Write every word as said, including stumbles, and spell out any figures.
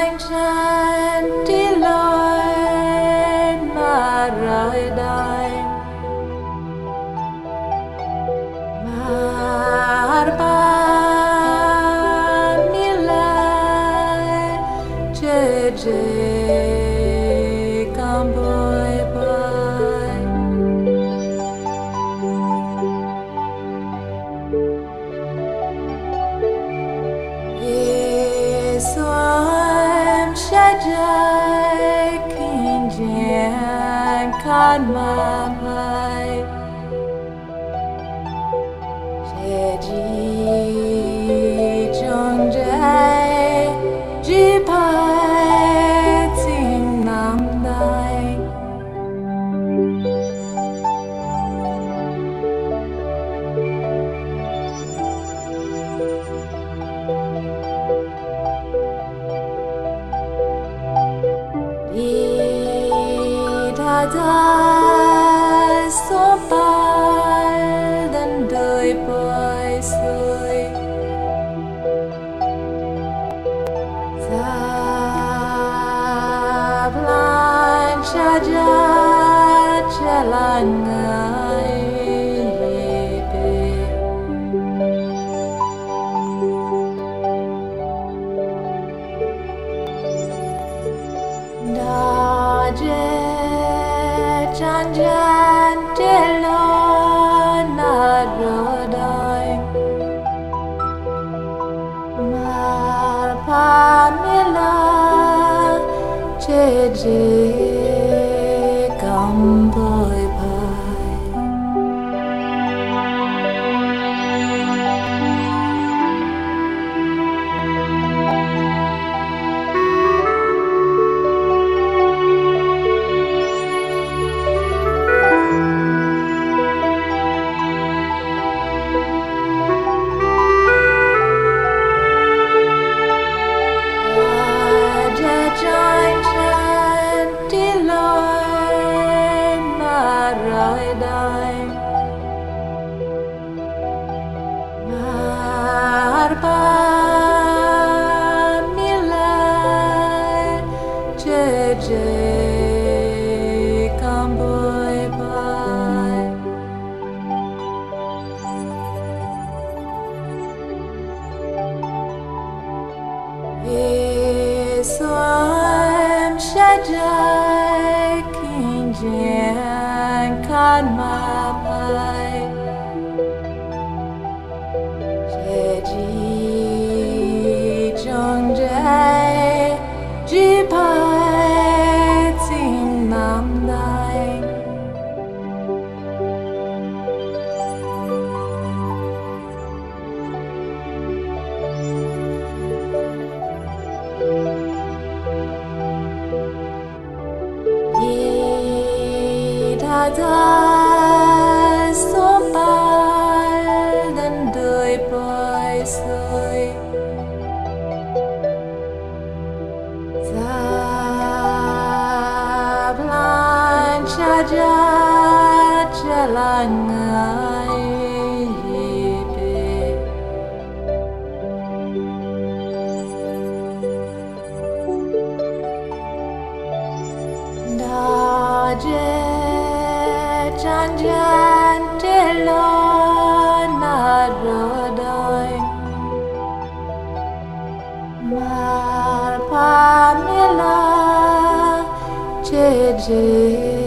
tranh tranh đi lối mà rời đời mà ba mi lại chê chê cam bôi bôi Xuân sẽ trái kinh diện khát mà bay sẽ đi trong trái chỉ phải xin nắm tay ta số bay đến đời bơi xuôi ta lan cha cha cha lan ngài bề đã chan chan te lo na ro dai ma pa mi la che je kam boi bai tranh tranh đi lối mà rời đời mà ba mi lại chê chê cam bôi bôi Xuân sẽ trái kinh diện khát mà bay sẽ đi trong trái chỉ phải xin nắm tay ta số bay đến đời bơi xuôi ta lan cha cha cha lan ngài bề đã chan chan te lo na ro dai ma pa mi la che che